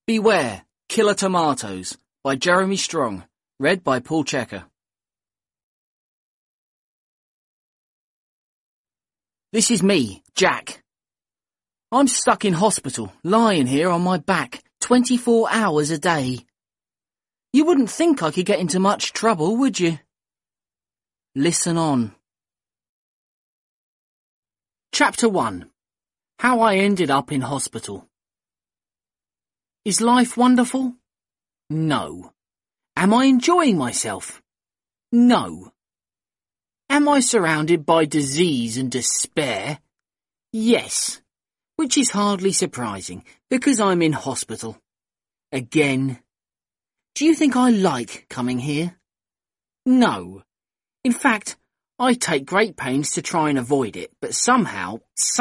Beware, Killer Tomatoes by Jeremy Strong, read by Paul Checker. This is me, Jack. I'm stuck in hospital, lying here on my back, 24 hours a day. You wouldn't think I could get into much trouble, would you? Listen on. Chapter 1. How I ended up in hospital. Is life wonderful? No. Am I enjoying myself? No. Am I surrounded by disease and despair? Yes. Which is hardly surprising, because I'm in hospital. Again. Do you think I like coming here? No. In fact, I take great pains to try and avoid it, but somehow,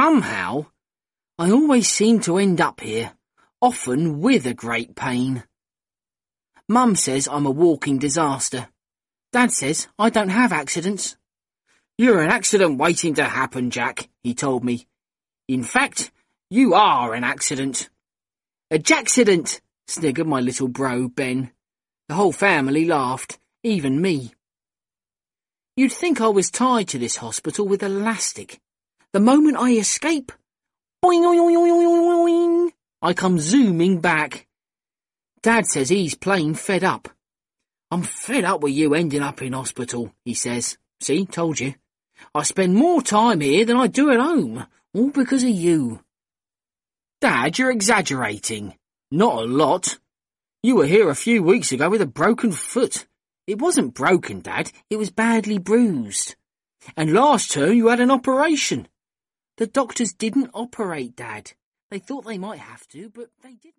I always seem to end up here, often with a great pain. Mum says I'm a walking disaster. Dad says I don't have accidents. You're an accident waiting to happen, Jack, he told me. In fact, you are an accident. A jackcident, sniggered my little bro, Ben. The whole family laughed, even me. You'd think I was tied to this hospital with elastic. The moment I escape, boing, boing, boing, boing, boing, I come zooming back. Dad says he's plain fed up. I'm fed up with you ending up in hospital, he says. See, told you. I spend more time here than I do at home, all because of you. Dad, you're exaggerating. Not a lot. You were here a few weeks ago with a broken foot. It wasn't broken, Dad. It was badly bruised. And last term you had an operation. The doctors didn't operate, Dad. They thought they might have to, but they didn't.